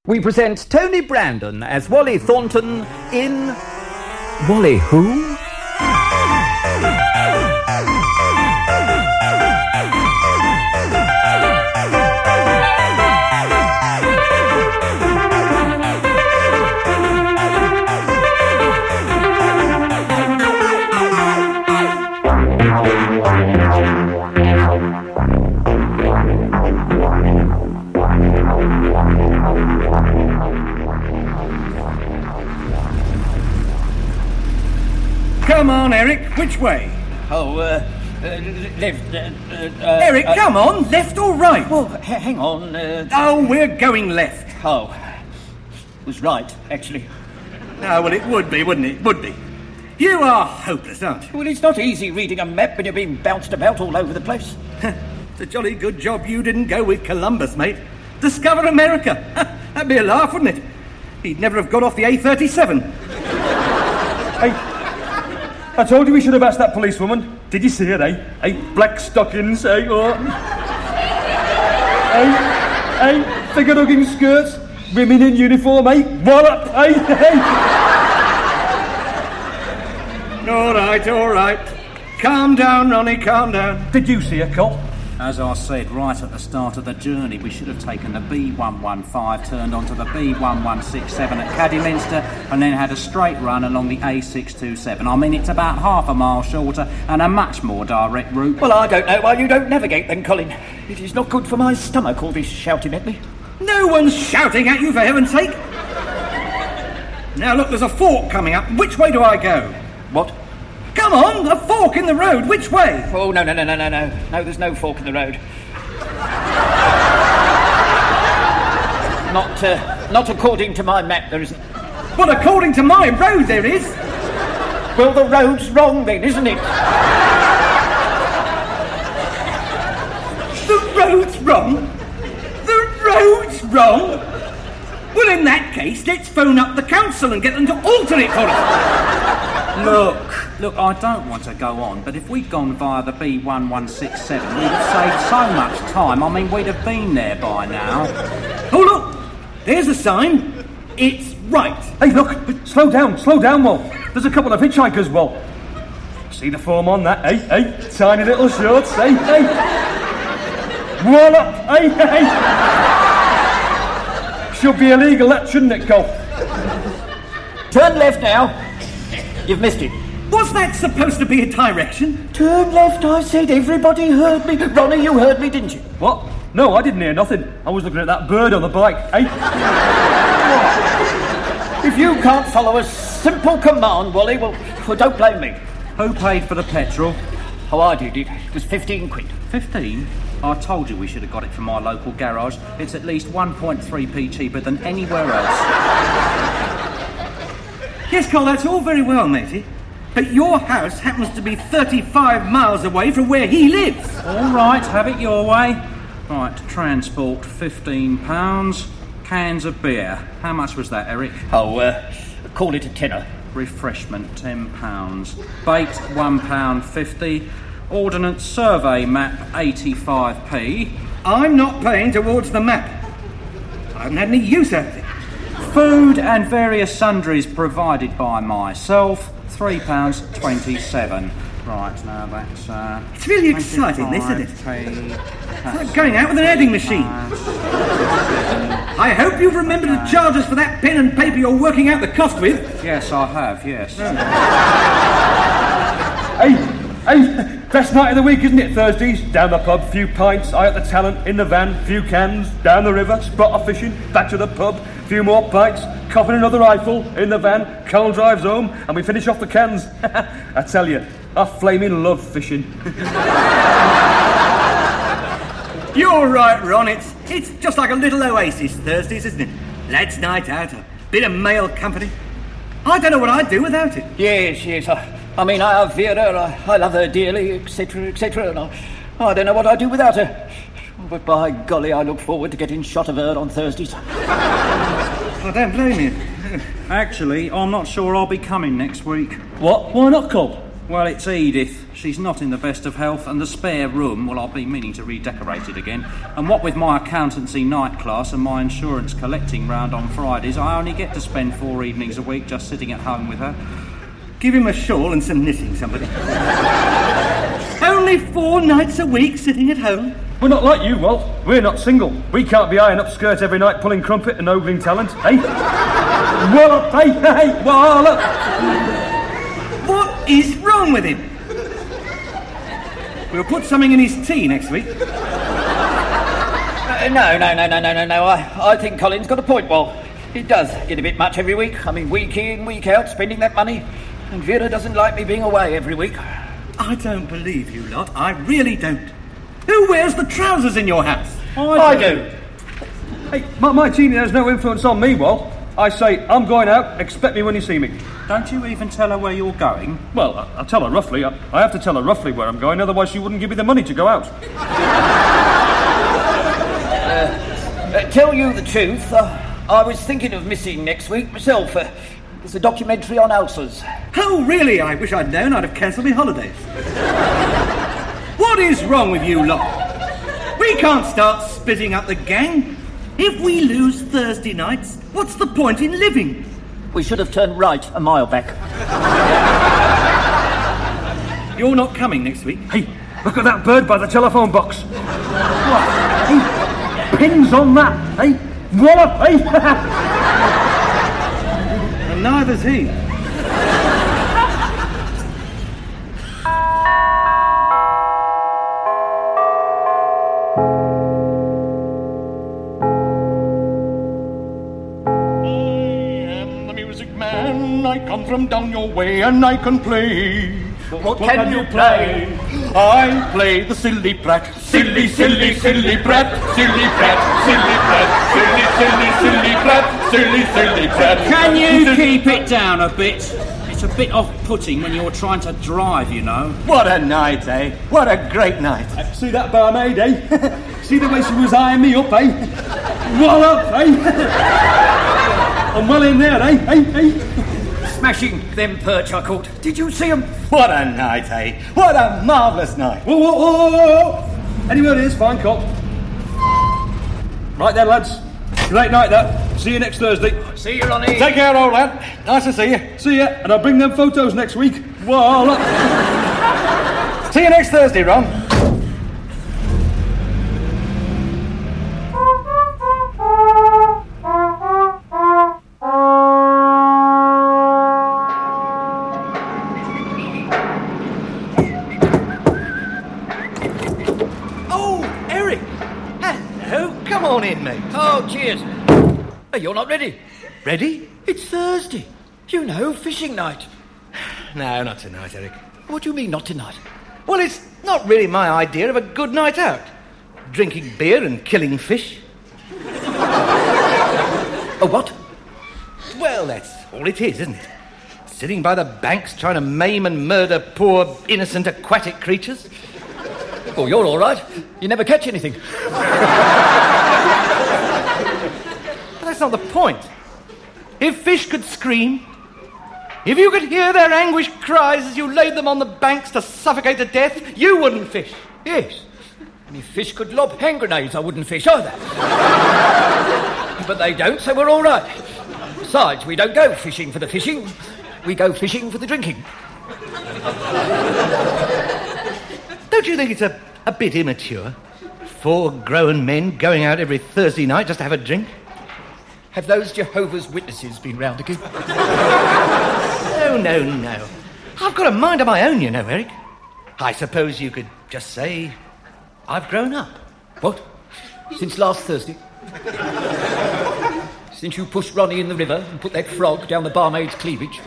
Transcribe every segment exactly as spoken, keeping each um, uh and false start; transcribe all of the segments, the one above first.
We present Tony Brandon as Wally Thornton in... Wally who? Come on, Eric, which way? Oh, uh, uh left, uh, uh... Eric, uh, come on, left or right? Well, h- hang on, uh... Oh, we're going left. Oh, was right, actually. Oh, well, it would be, wouldn't it? Would be. You are hopeless, aren't you? Well, it's not easy reading a map when you're being bounced about all over the place. It's a jolly good job you didn't go with Columbus, mate. Discover America. That'd be a laugh, wouldn't it? He'd never have got off the A thirty-seven. Hey... I told you we should have asked that policewoman. Did you see her, eh? Eh? Black stockings, eh? Or... eh? Eh? Figure-hugging skirts? Women in uniform, eh? Wallop, eh? eh? All right, all right. Calm down, Ronnie, calm down. Did you see her, Col? As I said right at the start of the journey, we should have taken the B one one five, turned onto the B one one six seven at Caddyminster, and then had a straight run along the A six two seven. I mean, it's about half a mile shorter and a much more direct route. Well, I don't know why you don't navigate then, Colin. It is not good for my stomach, all this shouting at me. No one's shouting at you, for heaven's sake. Now, look, there's a fork coming up. Which way do I go? What? Come on, a fork in the road. Which way? Oh, no, no, no, no, no, no. No, there's no fork in the road. Not, uh, not according to my map, there isn't. Well, according to my road, there is. Well, the road's wrong then, isn't it? The road's wrong? The road's wrong? Well, in that case, let's phone up the council and get them to alter it for us. Look, look, I don't want to go on, but if we'd gone via the B one one six seven, we'd have saved so much time. I mean, we'd have been there by now. Oh, look, there's a sign. It's right. Hey, look, slow down, slow down, Wal. There's a couple of hitchhikers, Wal. See the form on that, eh, eh? Tiny little shorts, eh, eh? Wallop, eh, eh? Should be illegal, that, shouldn't it, Col? Turn left now. You've missed it. Was that supposed to be a direction? Turn left, I said. Everybody heard me. Ronnie, you heard me, didn't you? What? No, I didn't hear nothing. I was looking at that bird on the bike, eh? If you can't follow a simple command, Wally, well, well, don't blame me. Who paid for the petrol? Oh, I did. It was fifteen quid. Fifteen? I told you we should have got it from my local garage. It's at least one point three p cheaper than anywhere else. Yes, Col, that's all very well, matey. But your house happens to be thirty-five miles away from where he lives. All right, have it your way. Right, transport, fifteen pounds. Cans of beer. How much was that, Eric? Oh, uh, call it a tenner. Refreshment, ten pounds. Bait, one pound fifty. Ordnance survey map, eighty-five p. I'm not paying towards the map. I haven't had any use out of it. Food and various sundries provided by myself, three pounds twenty-seven. Right, now that's... Uh, it's really exciting, this, isn't it? It's like going out with an adding machine. I hope you've remembered to charge us for that pen and paper you're working out the cost with. Yes, I have, yes. Hey, hey, best night of the week, isn't it, Thursdays? Down the pub, few pints, eye at the talent, in the van, few cans, down the river, spotter fishing, back to the pub, few more pints, copping another rifle, in the van, Col drives home, and we finish off the cans. I tell you, I flaming love fishing. You're right, Ron, it's, it's just like a little oasis Thursdays, isn't it? Lads' night out, a bit of male company. I don't know what I'd do without it. Yes, yes, I, I mean, I have Vera, I, I love her dearly, et cetera, et cetera, and I, I don't know what I'd do without her. But by golly, I look forward to getting shot of her on Thursdays. I don't blame you. Actually, I'm not sure I'll be coming next week. What? Why not, Col? Well, it's Edith. She's not in the best of health, and the spare room, well, I've been meaning to redecorate it again. And what with my accountancy night class and my insurance collecting round on Fridays, I only get to spend four evenings a week just sitting at home with her. Give him a shawl and some knitting, somebody. Only four nights a week sitting at home? We're not like you, Walt. We're not single. We can't be eyeing up skirt every night pulling crumpet and ogling talent, eh? Wallop, hey, hey, wallop! What is wrong with him? We'll put something in his tea next week. Uh, no, no, no, no, no, no, no. I, I think Colin's got a point, Walt. It does get a bit much every week. I mean, week in, week out, spending that money. And Vera doesn't like me being away every week. I don't believe you lot. I really don't. Who wears the trousers in your house? I, I do. Hey, my, my teenie has no influence on me, Walt. I say, I'm going out, expect me when you see me. Don't you even tell her where you're going? Well, I, I'll tell her roughly. I, I have to tell her roughly where I'm going, otherwise she wouldn't give me the money to go out. uh, uh, tell you the truth, uh, I was thinking of missing next week myself. Uh, there's a documentary on ulcers. Oh, really? I wish I'd known. I'd have cancelled my holidays. What is wrong with you lot? We can't start splitting up the gang. If we lose Thursday nights, what's the point in living? We should have turned right a mile back. You're not coming next week? Hey, look at that bird by the telephone box. What? Hey, pins on that, hey? Wallop, hey? And neither's he. I come from down your way and I can play. What, what can, can you play? play? I play the silly brat. Silly, silly, silly brat. Silly brat, silly brat. Silly, silly, silly brat. Silly, silly brat. Can you keep it down a bit? It's a bit off-putting when you're trying to drive, you know. What a night, eh? What a great night. Uh, see that barmaid, eh? See the way she was eyeing me up, eh? Wallop, eh? I'm well in there, eh? Eh? Eh? Smashing them perch I caught. Did you see them? What a night, eh? What a marvellous night. Whoa, whoa, whoa, whoa, whoa. Anywhere it is, fine cop. Right then, lads. Great night, that. See you next Thursday. See you, Ronnie. Take care, old lad. Nice to see you. See ya, and I'll bring them photos next week. Wallop. See you next Thursday, Ron. Oh, cheers. Hey, you're not ready. Ready? It's Thursday. You know, fishing night. No, not tonight, Eric. What do you mean, not tonight? Well, it's not really my idea of a good night out. Drinking beer and killing fish. A what? Well, that's all it is, isn't it? Sitting by the banks trying to maim and murder poor, innocent aquatic creatures. Oh, you're all right. You never catch anything. But that's not the point. If fish could scream, if you could hear their anguished cries as you laid them on the banks to suffocate to death, you wouldn't fish. Yes. And if fish could lob hand grenades, I wouldn't fish either. But they don't, so we're all right. Besides, we don't go fishing for the fishing. We go fishing for the drinking. Don't you think it's a, a bit immature? Four grown men going out every Thursday night just to have a drink? Have those Jehovah's Witnesses been round again? No, no, no. I've got a mind of my own, you know, Eric. I suppose you could just say, I've grown up. What? Since last Thursday? Since you pushed Ronnie in the river and put that frog down the barmaid's cleavage?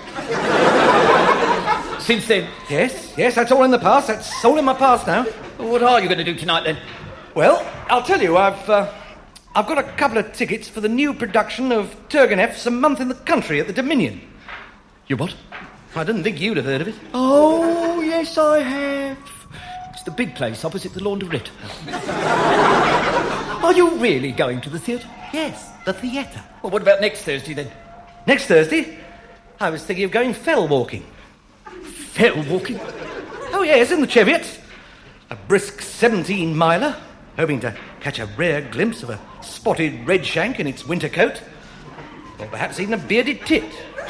Since then? Yes, yes, that's all in the past. That's all in my past now. Well, what are you going to do tonight, then? Well, I'll tell you, I've uh, I've got a couple of tickets for the new production of Turgenev's A Month in the Country at the Dominion. You what? I didn't think you'd have heard of it. Oh, yes, I have. It's the big place opposite the Laundrette. Are you really going to the theatre? Yes, the theatre. Well, what about next Thursday, then? Next Thursday? I was thinking of going fell walking. Hell walking? Oh, yes, in the Cheviots. A brisk seventeen-miler, hoping to catch a rare glimpse of a spotted redshank in its winter coat. Or perhaps even a bearded tit.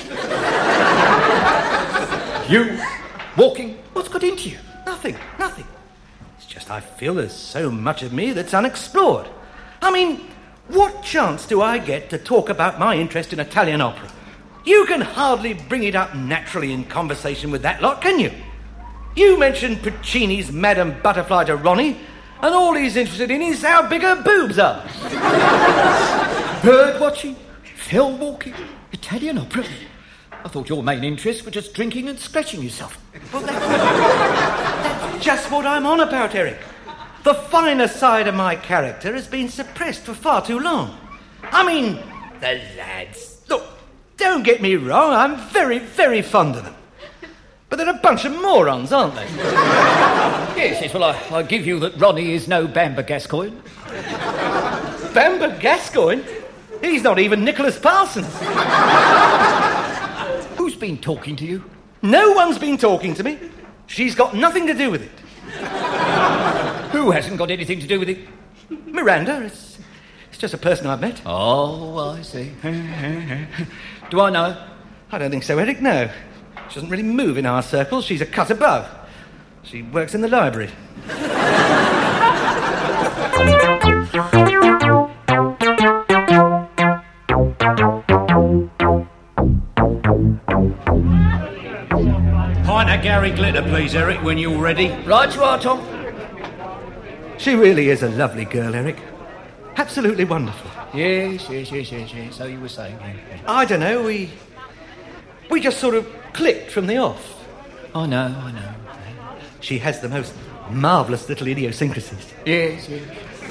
You walking? What's got into you? Nothing, nothing. It's just I feel there's so much of me that's unexplored. I mean, what chance do I get to talk about my interest in Italian opera? You can hardly bring it up naturally in conversation with that lot, can you? You mentioned Puccini's Madame Butterfly to Ronnie, and all he's interested in is how big her boobs are. Bird watching, fell walking, Italian opera. I thought your main interests were just drinking and scratching yourself. Well, that's, that's just what I'm on about, Eric. The finer side of my character has been suppressed for far too long. I mean, the lads. Look, don't get me wrong, I'm very, very fond of them. But they're a bunch of morons, aren't they? Yes, yes, well, I, I give you that Ronnie is no Bamber Gascoigne. Bamber Gascoigne? He's not even Nicholas Parsons. Who's been talking to you? No one's been talking to me. She's got nothing to do with it. Who hasn't got anything to do with it? Miranda. It's, it's just a person I've met. Oh, I see. Do I know? I don't think so, Eric, no. She doesn't really move in our circles. She's a cut above. She works in the library. Pint of Gary Glitter, please, Eric, when you're ready. Right you are, Tom. She really is a lovely girl, Eric. Absolutely wonderful. Yes, yes, yes, yes, yes. So you were saying. Yeah, yeah. I don't know, we... We just sort of clicked from the off. I know, I know. She has the most marvellous little idiosyncrasies. Yes, yes.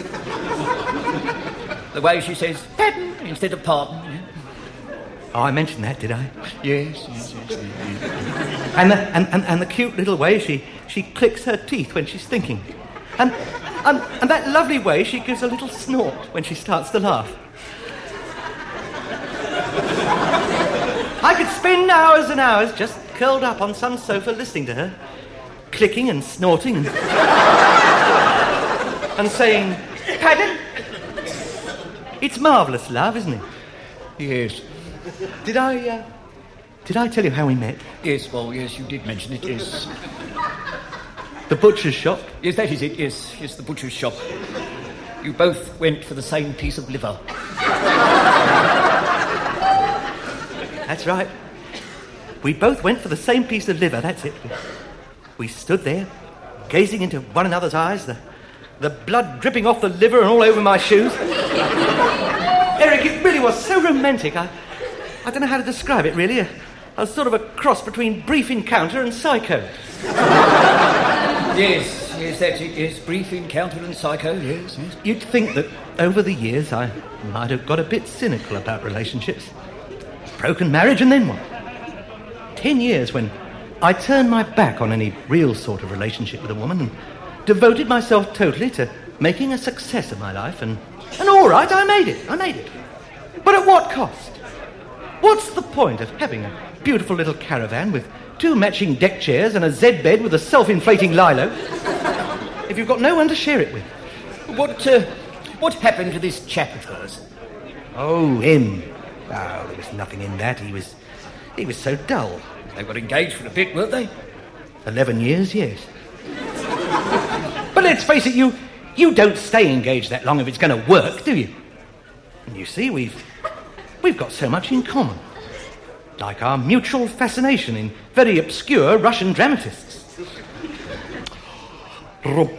The way she says pardon instead of pardon. Yeah. Oh, I mentioned that, did I? Yes, yes, yes, yes, yes. And, the, and, and, and the cute little way she, she clicks her teeth when she's thinking. And, and, and that lovely way she gives a little snort when she starts to laugh. I could spend hours and hours just curled up on some sofa listening to her, clicking and snorting and, and saying, pardon? It's marvellous, love, isn't it? Yes. Did I, uh, did I tell you how we met? Yes, well, yes, you did mention it, yes. The butcher's shop? Yes, that is it, yes, yes, the butcher's shop. You both went for the same piece of liver. That's right. We both went for the same piece of liver, that's it. We stood there, gazing into one another's eyes, the, the blood dripping off the liver and all over my shoes. Eric, it really was so romantic. I, I don't know how to describe it, really. A, a sort of a cross between Brief Encounter and Psycho. Yes, yes, that's it, yes. Brief Encounter and Psycho, yes, yes. You'd think that over the years I might have got a bit cynical about relationships. Broken marriage, and then what? Ten years when I turned my back on any real sort of relationship with a woman and devoted myself totally to making a success of my life, and, and all right, I made it, I made it. But at what cost? What's the point of having a beautiful little caravan with two matching deck chairs and a Z bed with a self-inflating lilo if you've got no one to share it with? What, uh, what happened to this chap of hers? Oh, him. Oh, there was nothing in that. He was... He was so dull. They were engaged for a bit, weren't they? Eleven years, yes. But let's face it, you... You don't stay engaged that long if it's going to work, do you? And you see, we've... We've got so much in common. Like our mutual fascination in very obscure Russian dramatists. Do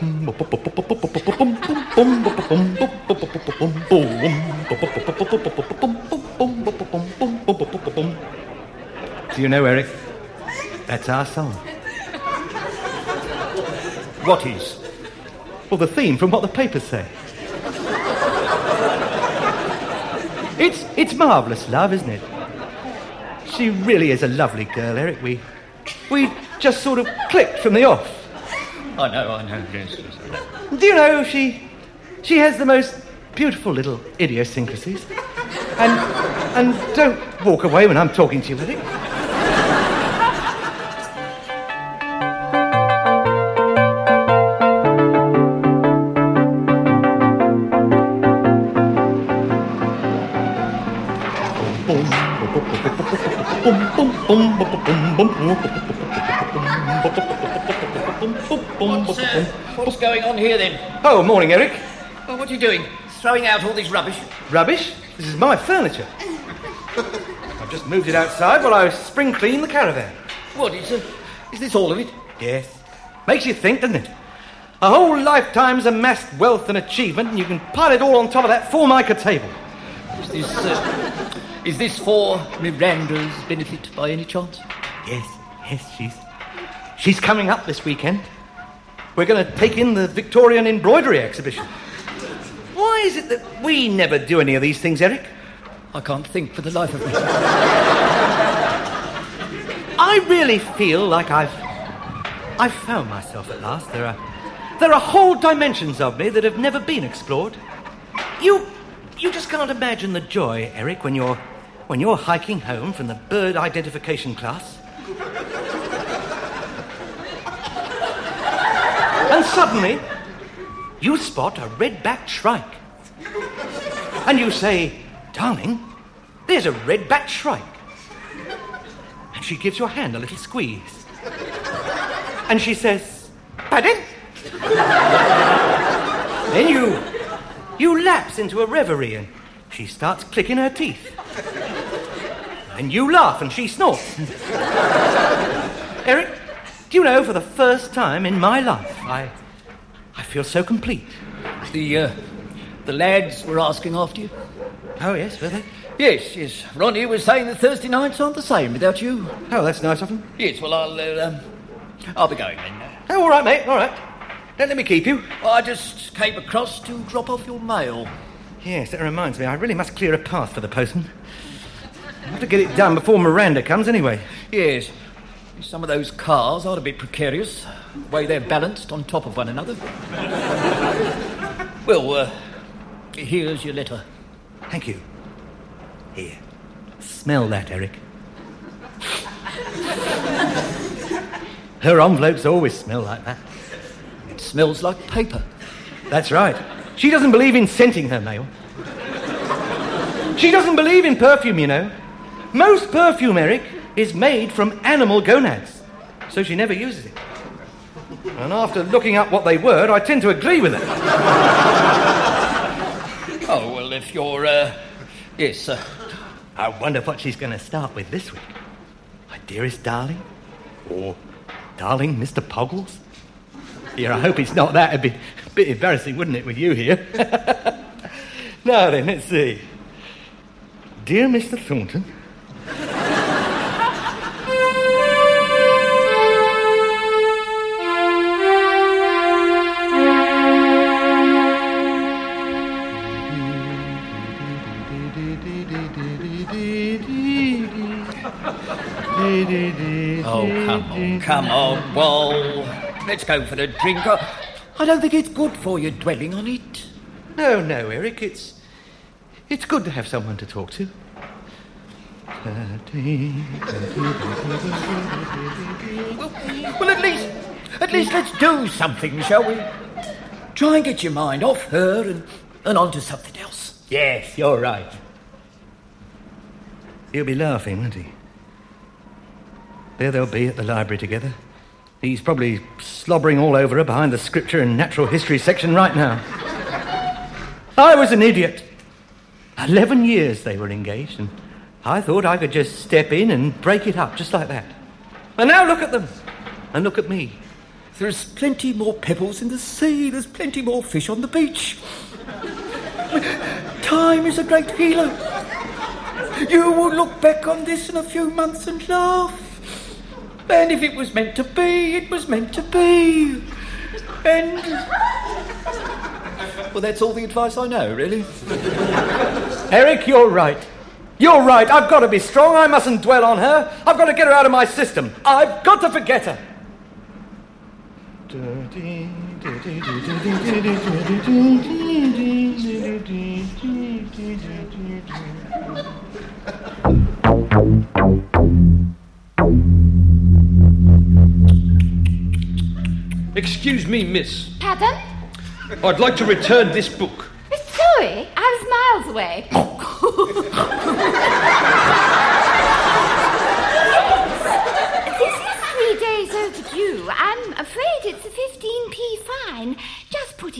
you know, Eric? That's our song. What is? Well, the theme from what the papers say. It's it's marvellous, love, isn't it? She really is a lovely girl, Eric. We we just sort of clicked from the off. I know, I know, yes, yes, I know. Do you know, she she has the most beautiful little idiosyncrasies. And and don't walk away when I'm talking to you, Eric. What's, uh, what's going on here, then? Oh, morning, Eric. Well, what are you doing? Throwing out all this rubbish? Rubbish? This is my furniture. I've just moved it outside while I spring clean the caravan. What, is, uh, is this all of it? Yes. Makes you think, doesn't it? A whole lifetime's amassed wealth and achievement, and you can pile it all on top of that Formica table. Is this, uh, is this for Miranda's benefit by any chance? Yes, yes, she's... She's coming up this weekend. We're going to take in the Victorian embroidery exhibition. Why is it that we never do any of these things, Eric? I can't think for the life of me. I really feel like I've... I've found myself at last. There are... There are whole dimensions of me that have never been explored. You... You just can't imagine the joy, Eric, when you're... When you're hiking home from the bird identification class... And suddenly, you spot a red-backed shrike. And you say, darling, there's a red-backed shrike. And she gives your hand a little squeeze. And she says, pardon? Then you, you lapse into a reverie and she starts clicking her teeth. And you laugh and she snorts. Eric, do you know, for the first time in my life, I I feel so complete. The, uh, the lads were asking after you? Oh, yes, were they? Yes, yes. Ronnie was saying that Thursday nights aren't the same without you. Oh, that's nice of them. Yes, well, I'll, uh, um, I'll be going then. Oh, all right, mate, all right. Don't let me keep you. I just came across to drop off your mail. Yes, that reminds me, I really must clear a path for the postman. I have to get it done before Miranda comes anyway. Yes. Some of those cars are a bit precarious, the way they're balanced on top of one another. Well, uh, here's your letter. Thank you. Here, smell that, Eric. Her envelopes always smell like that. It smells like paper. That's right. She doesn't believe in scenting her mail. She doesn't believe in perfume, you know. Most perfume, Eric, is made from animal gonads, so she never uses it. And after looking up what they were, I tend to agree with it. Oh, well, if you're, uh... Yes, uh... I wonder what she's going to start with this week. My dearest darling? Or darling Mister Poggles? Yeah, I hope it's not that. It'd be a bit embarrassing, wouldn't it, with you here? Now then, let's see. Dear Mister Thornton... Oh, come on, come on, Wal. Let's go for the drink. I don't think it's good for you dwelling on it. No, no, Eric, it's... It's good to have someone to talk to. Well, well, at least... At least let's do something, shall we? Try and get your mind off her and, and onto something else. Yes, you're right. He'll be laughing, won't he? There they'll be at the library together. He's probably slobbering all over her behind the scripture and natural history section right now. I was an idiot. Eleven years they were engaged, and I thought I could just step in and break it up just like that. And now look at them, and look at me. There's plenty more pebbles in the sea. There's plenty more fish on the beach. Time is a great healer. You will look back on this in a few months and laugh. And if it was meant to be, it was meant to be. And... Well, that's all the advice I know, really. Eric, you're right. You're right. I've got to be strong. I mustn't dwell on her. I've got to get her out of my system. I've got to forget her. Excuse me, miss. Pardon? I'd like to return this book. Sorry, I was miles away.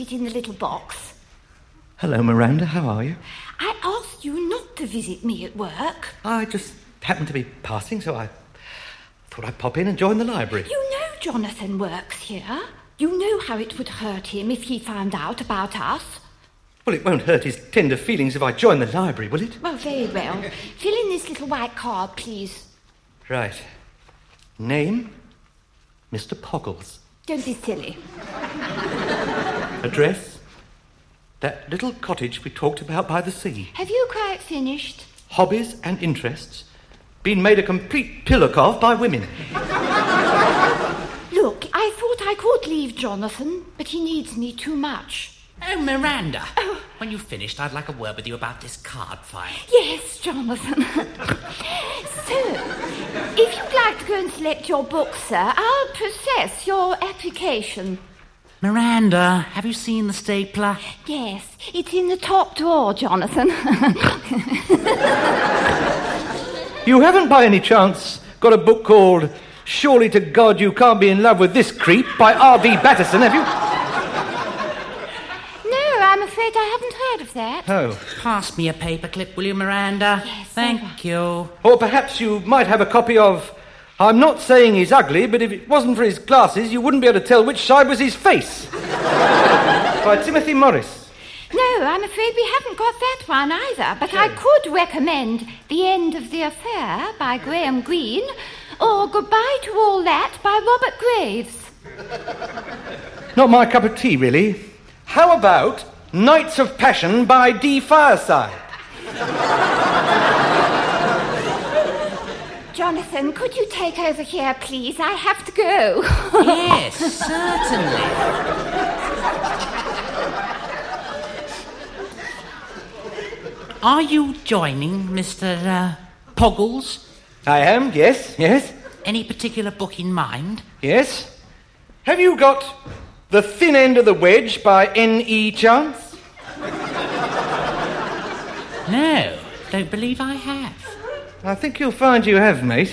it in the little box. Hello, Miranda. How are you? I asked you not to visit me at work. I just happened to be passing, so I thought I'd pop in and join the library. You know Jonathan works here. You know how it would hurt him if he found out about us. Well, it won't hurt his tender feelings if I join the library, will it? Well, very well. Fill in this little white card, please. Right. Name, Mister Poggles. Don't be silly. Address, that little cottage we talked about by the sea. Have you quite finished? Hobbies and interests. Been made a complete pillock of by women. Look, I thought I could leave Jonathan, but he needs me too much. Oh, Miranda. Oh. When you've finished, I'd like a word with you about this card file. Yes, Jonathan. So, if you'd like to go and select your book, sir, I'll process your application. Miranda, have you seen the stapler? Yes, it's in the top drawer, Jonathan. You haven't by any chance got a book called Surely to God You Can't Be in Love with This Creep by R V Batterson, have you? I'm afraid I haven't heard of that. Oh. Pass me a paperclip, will you, Miranda? Yes, Thank right. you. Or perhaps you might have a copy of I'm Not Saying He's Ugly, but if it wasn't for his glasses, you wouldn't be able to tell which side was his face. By Timothy Morris. No, I'm afraid we haven't got that one either, but I could recommend The End of the Affair by Graham Greene or Goodbye to All That by Robert Graves. Not my cup of tea, really. How about Nights of Passion by Dee Fireside? Jonathan, could you take over here, please? I have to go. Yes, certainly. Are you joining Mister Uh, Poggles? I am, yes, yes, Any particular book in mind? yes. Have you got The Thin End of the Wedge by N E Chance? No, don't believe I have. I think you'll find you have, mate.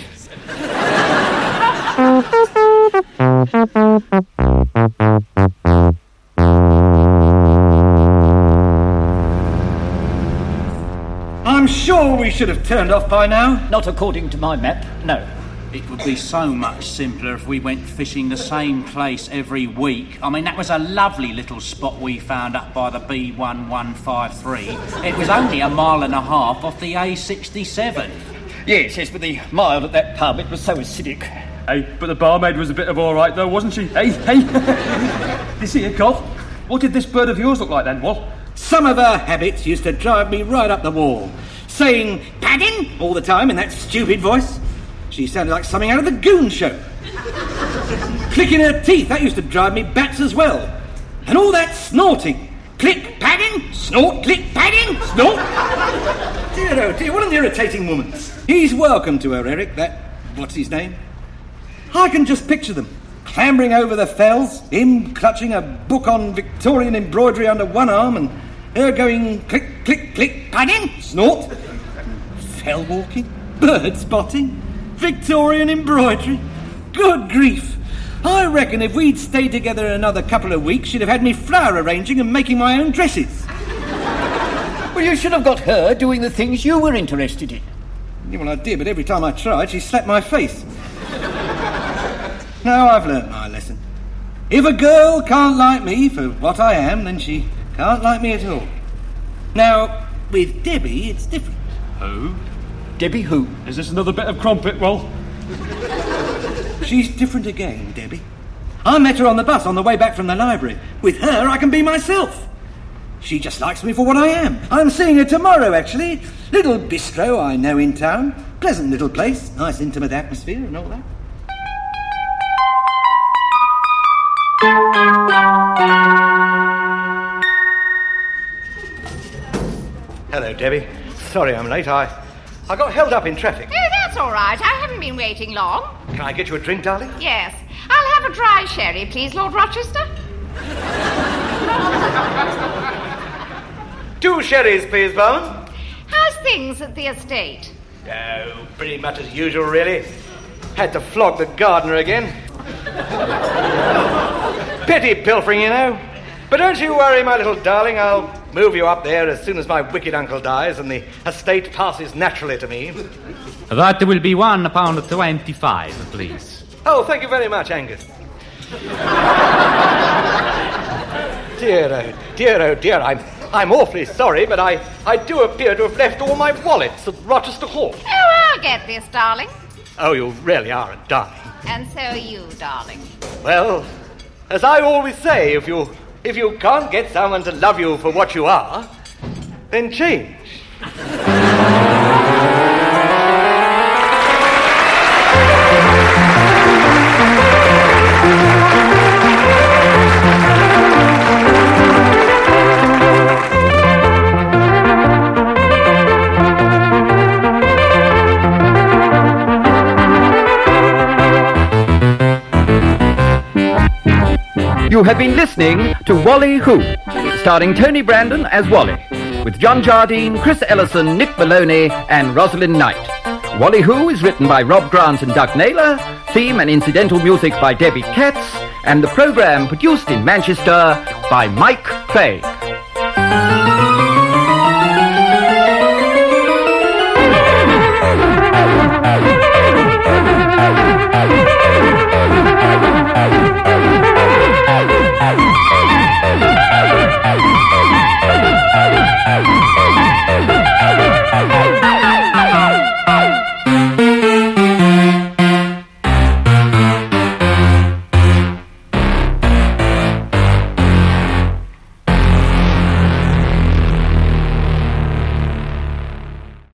I'm sure we should have turned off by now. Not according to my map, no. It would be so much simpler if we went fishing the same place every week. I mean, that was a lovely little spot we found up by the B one one five three. It was only a mile and a half off the A sixty-seven. Yes, yes, but the mile at that pub, it was so acidic. Hey, but the barmaid was a bit of all right, though, wasn't she? Hey, hey. You see it, Cov? What did this bird of yours look like then, Wal? Some of her habits used to drive me right up the wall, saying, "Paddin!" all the time in that stupid voice. She sounded like something out of the Goon Show. Clicking her teeth, that used to drive me bats as well. And all that snorting. Click, padding, snort, click, padding, snort. Dear, oh dear, what an irritating woman. He's welcome to her, Eric, that, what's his name? I can just picture them, clambering over the fells, him clutching a book on Victorian embroidery under one arm, and her going click, click, click, padding, snort. Fell walking, bird spotting, Victorian embroidery. Good grief. I reckon if we'd stayed together another couple of weeks, she'd have had me flower arranging and making my own dresses. Well, you should have got her doing the things you were interested in. Yeah, well, I did, but every time I tried, she slapped my face. Now I've learnt my lesson. If a girl can't like me for what I am, then she can't like me at all. Now, with Debbie, it's different. Who? Debbie who? Is this another bit of crumpet, Wal? She's different again, Debbie. I met her on the bus on the way back from the library. With her, I can be myself. She just likes me for what I am. I'm seeing her tomorrow, actually. Little bistro I know in town. Pleasant little place. Nice intimate atmosphere and all that. Hello, Debbie. Sorry I'm late. I, I got held up in traffic. Oh, that's all right. I haven't been waiting long. Can I get you a drink, darling? Yes. I'll have a dry sherry, please, Lord Rochester. Two sherries, please, Bowen. How's things at the estate? Oh, pretty much as usual, really. Had to flog the gardener again. Petty pilfering, you know. But don't you worry, my little darling. I'll move you up there as soon as my wicked uncle dies and the estate passes naturally to me. That will be one pound twenty-five, please. Oh, thank you very much, Angus. Dear, oh, dear, oh, dear, I'm, I'm awfully sorry, but I, I do appear to have left all my wallets at Rochester Hall. Oh, I'll get this, darling. Oh, you really are a darling. And so are you, darling. Well, as I always say, if you, if you can't get someone to love you for what you are, then change. You have been listening to Wally Who, starring Tony Brandon as Wally, with John Jardine, Chris Ellison, Nick Maloney, and Rosalind Knight. Wally Who is written by Rob Grant and Doug Naylor, theme and incidental music by Debbie Katz, and the programme produced in Manchester by Mike Craig.